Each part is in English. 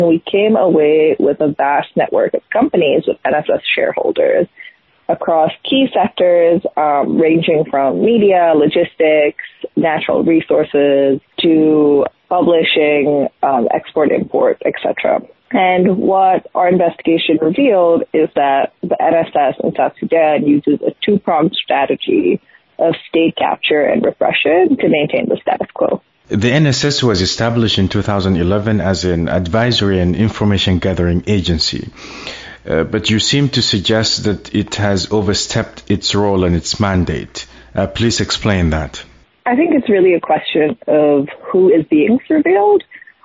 We came away with a vast network of companies with NSS shareholders across key sectors, ranging from media, logistics, natural resources, to publishing, export, import, etc. And what our investigation revealed is that the NSS in South Sudan uses a two-pronged strategy of state capture and repression to maintain the status quo. The NSS was established in 2011 as an advisory and information gathering agency. But you seem to suggest that it has overstepped its role and its mandate. Please explain that. I think it's really a question of who is being surveilled.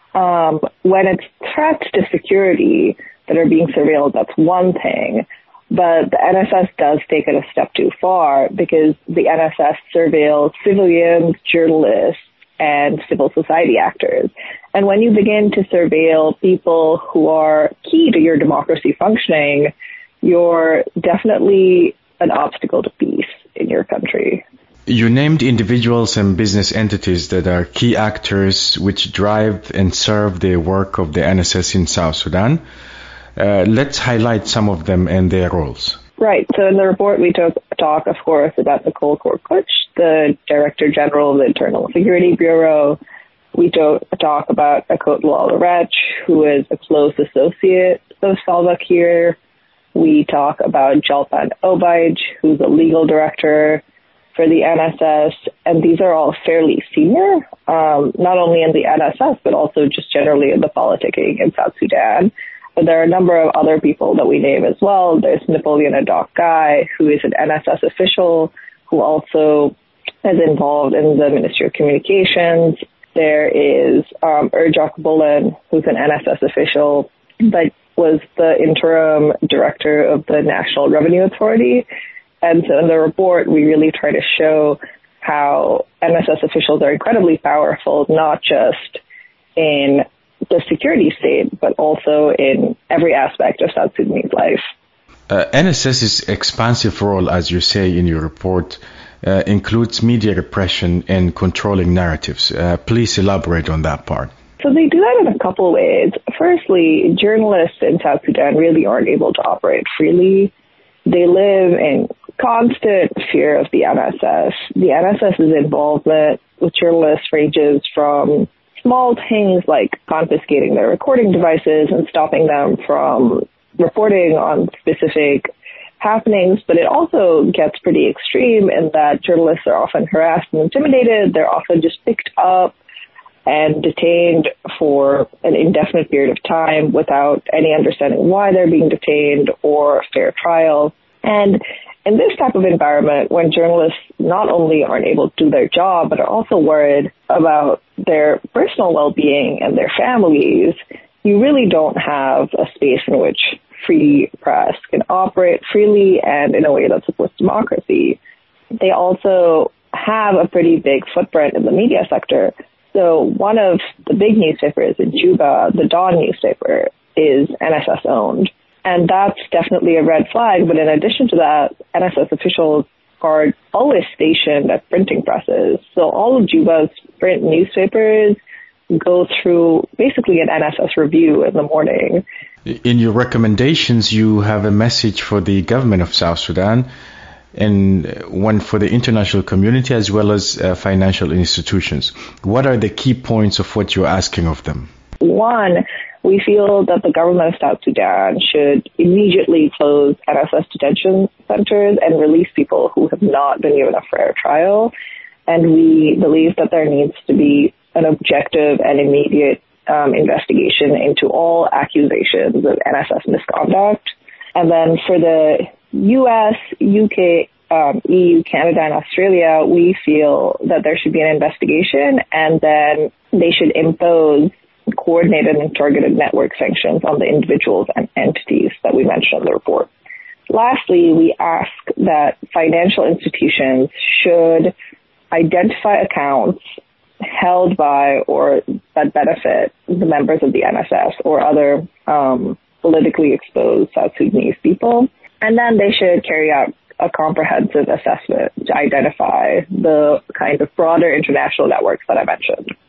When it's threats to security that are being surveilled, that's one thing. But the NSS does take it a step too far because the NSS surveils civilians, journalists, and civil society actors. And when you begin to surveil people who are key to your democracy functioning, you're definitely an obstacle to peace in your country. You named individuals and business entities that are key actors which drive and serve the work of the NSS in South Sudan. Let's highlight some of them and their roles. Right. So in the report, we talk, of course, about Nicole Korkuch, the Director General of the Internal Security Bureau. We talk about Akoto Al-Arech, who is a close associate of Salva Kiir. We talk about Jalpan Obaij, who's a legal director for the NSS, and these are all fairly senior, not only in the NSS, but also just generally in the politicking in South Sudan. But there are a number of other people that we name as well. There's Napoleon Adok Gai, who is an NSS official, who also is involved in the Ministry of Communications. There is Urjok Bullen, who's an NSS official, but was the interim director of the National Revenue Authority. And so in the report, we really try to show how NSS officials are incredibly powerful, not just in the security state, but also in every aspect of South Sudanese life. NSS's expansive role, as you say in your report, includes media repression and controlling narratives. Please elaborate on that part. So they do that in a couple of ways. Firstly, journalists in South Sudan really aren't able to operate freely. They live in constant fear of the NSS. The NSS's involvement with journalists ranges from small things like confiscating their recording devices and stopping them from reporting on specific happenings, but it also gets pretty extreme in that journalists are often harassed and intimidated. They're often just picked up and detained for an indefinite period of time without any understanding why they're being detained or fair trial. And in this type of environment, when journalists not only aren't able to do their job, but are also worried about their personal well-being and their families, you really don't have a space in which free press can operate freely and in a way that supports democracy. They also have a pretty big footprint in the media sector. So one of the big newspapers in Juba, the Dawn newspaper, is NSS owned. And that's definitely a red flag. But in addition to that, NSS officials are always stationed at printing presses. So all of Juba's print newspapers go through basically an NSS review in the morning. In your recommendations, you have a message for the government of South Sudan and one for the international community as well as financial institutions. What are the key points of what you're asking of them? One, we feel that the government of South Sudan should immediately close NSS detention centers and release people who have not been given a fair trial. And we believe that there needs to be an objective and immediate investigation into all accusations of NSS misconduct. And then for the US, UK, EU, Canada, and Australia, we feel that there should be an investigation and then they should impose coordinated and targeted network sanctions on the individuals and entities that we mentioned in the report. Lastly, we ask that financial institutions should identify accounts held by or that benefit the members of the NSS or other politically exposed South Sudanese people. And then they should carry out a comprehensive assessment to identify the kind of broader international networks that I mentioned.